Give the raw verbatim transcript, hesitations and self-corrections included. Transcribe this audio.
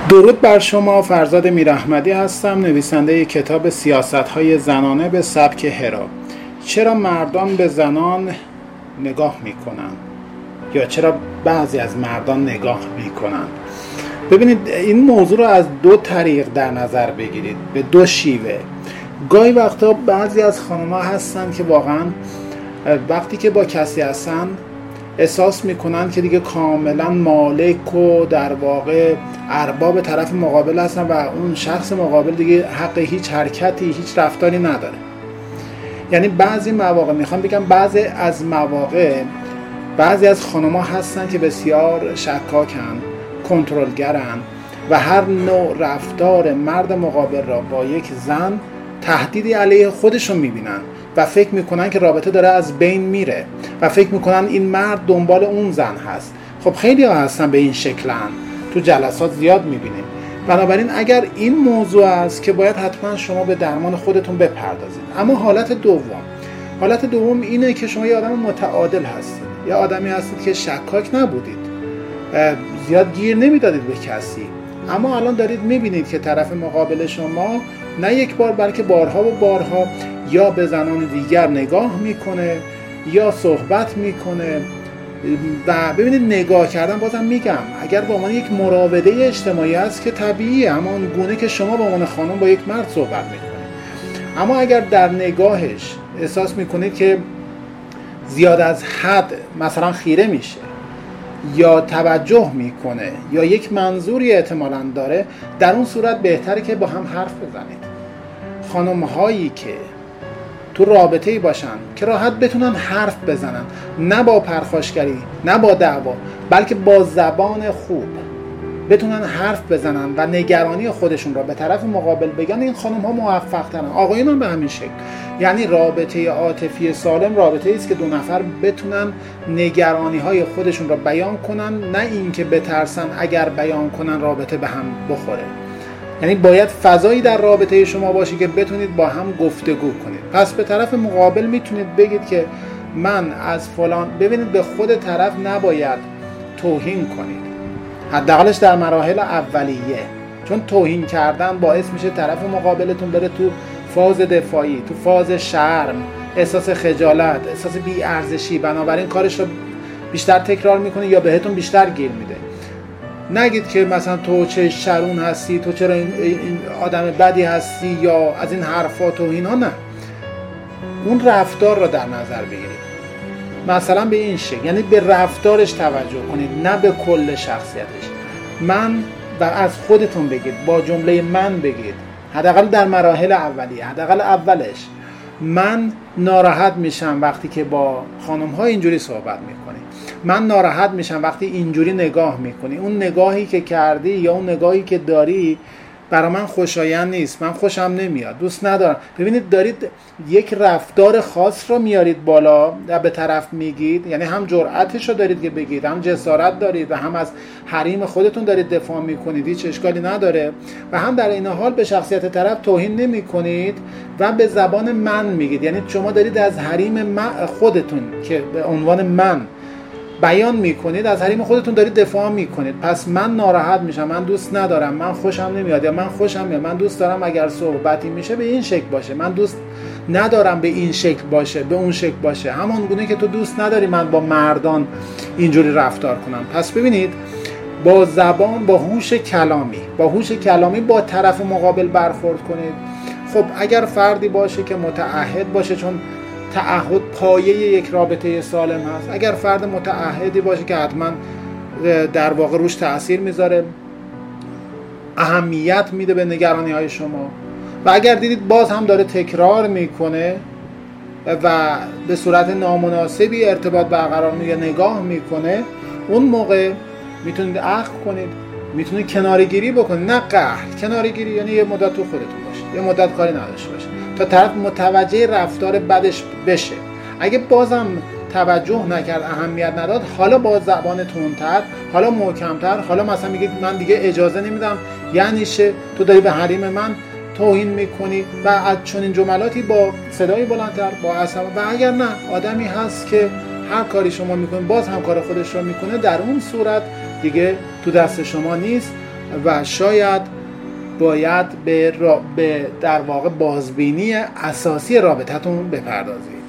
درود بر شما. فرزاد میراحمدی هستم، نویسنده کتاب سیاست‌های زنانه به سبک هرا. چرا مردان به زنان نگاه میکنن یا چرا بعضی از مردان نگاه میکنن؟ ببینید، این موضوع رو از دو طریق در نظر بگیرید، به دو شیوه. گاهی وقتا بعضی از خانم‌ها هستن که واقعا وقتی که با کسی هستن احساس میکنن که دیگه کاملا مالک و در واقع ارباب طرف مقابل هستن و اون شخص مقابل دیگه حق هیچ حرکتی، هیچ رفتاری نداره. یعنی بعضی مواقع، میخوام بگم بعضی از مواقع بعضی از خانم‌ها هستن که بسیار شکاکن، کنترلگرن و هر نوع رفتار مرد مقابل را با یک زن تهدیدی علیه خودشون میبینن و فکر میکنن که رابطه داره از بین میره و فکر میکنن این مرد دنبال اون زن هست. خب خیلی ها هستن به این شکلن، تو جلسات زیاد میبینیم. بنابراین اگر این موضوع است که باید حتما شما به درمان خودتون بپردازید. اما حالت دوم حالت دوم اینه که شما یه آدم متعادل هستید، یه آدمی هستید که شکاک نبودید، زیاد گیر نمیدادید به کسی، اما الان دارید میبینید که طرف مقابل شما نه یک بار بلکه بارها و بارها یا به زنان دیگر نگاه میکنه یا صحبت میکنه. و ببینید، نگاه کردن، بازم میگم، اگر به عنوان یک مراوده اجتماعی است که طبیعیه، همان گونه که شما به عنوان خانم با یک مرد صحبت میکنید. اما اگر در نگاهش احساس میکنید که زیاد از حد مثلا خیره میشه یا توجه میکنه یا یک منظوری احتمالاً داره، در اون صورت بهتره که با هم حرف بزنید. خانم هایی که تو رابطه‌ای باشن که راحت بتونن حرف بزنن، نه با پرخاشگری، نه با دعوا، بلکه با زبان خوب بتونن حرف بزنن و نگرانی خودشون را به طرف مقابل بگن، این خانم ها موفق ترن. آقایون هم به همین شکل. یعنی رابطه عاطفی سالم رابطه‌ای است که دو نفر بتونن نگرانی های خودشون را بیان کنن، نه اینکه بترسن اگر بیان کنن رابطه به هم بخوره. یعنی باید فضایی در رابطه شما باشه که بتونید با هم گفتگو کنید. پس به طرف مقابل میتونید بگید که من از فلان، ببینید به خود طرف نباید توهین کنید، حداقلش در مراحل اولیه، چون توهین کردن باعث میشه طرف مقابلتون بره تو فاز دفاعی، تو فاز شرم، احساس خجالت، احساس بی‌ارزشی، بنابراین کارش رو بیشتر تکرار میکنه یا بهتون بیشتر گیر میده. نگید که مثلا تو چه شرون هستی، تو چرا این آدم بدی هستی یا از این حرفا، توهین ها. نه، اون رفتار رو در نظر بگیرید، مثلا به این شکل، یعنی به رفتارش توجه کنید، نه به کل شخصیتش. من و از خودتون بگید، با جمله من بگید، حداقل در مراحل اولیه، حداقل اولش. من ناراحت میشم وقتی که با خانم ها اینجوری صحبت میکنی، من ناراحت میشم وقتی اینجوری نگاه میکنی، اون نگاهی که کردی یا اون نگاهی که داری برای من خوشایند نیست، من خوشم نمیاد، دوست ندارم. ببینید، دارید یک رفتار خاص رو میارید بالا و به طرف میگید، یعنی هم جرأتش رو دارید که بگید، هم جسارت دارید و هم از حریم خودتون دارید دفاع میکنید، هیچ اشکالی نداره، و هم در این حال به شخصیت طرف توهین نمیکنید و به زبان من میگید. یعنی شما دارید از حریم خودتون که به عنوان من بیان میکنید، از حریم خودتون دارید دفاع میکنید. پس من ناراحت میشم، من دوست ندارم، من خوشم نمیاد، یا من خوشم میاد، من دوست دارم اگر صحبتی میشه به این شکل باشه، من دوست ندارم به این شکل باشه، به اون شکل باشه، همون گونه که تو دوست نداری من با مردان اینجوری رفتار کنم. پس ببینید، با زبان، با هوش کلامی با هوش کلامی با طرف مقابل برخورد کنید. خب اگر فردی باشه که متعهد باشه، چون تعهد پایه یک رابطه سالم هست، اگر فرد متعهدی باشه که حتما در واقع روش تأثیر میذاره، اهمیت میده به نگرانی های شما، و اگر دیدید باز هم داره تکرار میکنه و به صورت نامناسبی ارتباط برقرار میگه، نگاه میکنه، اون موقع میتونید عفو کنید، میتونید کناره‌گیری بکنید، نه قهر. کناره‌گیری یعنی یه مدت تو خودتون باشه، یه مدت کاری نداشته باشه تا طرف متوجه رفتار بدش بشه. اگه بازم توجه نکرد، اهمیت نداد، حالا با زبان تندتر، حالا محکمتر، حالا مثلا میگید من دیگه اجازه نمیدم، یعنی شه تو داری به حریم من توهین میکنی، و از چنین جملاتی با صدای بلندتر، با عصبی. و اگر نه، آدمی هست که هر کاری شما میکنید باز هم کار خودش رو میکنه، در اون صورت دیگه تو دست شما نیست و شاید باید به, را... به در واقع بازبینی اساسی رابطتون بپردازید.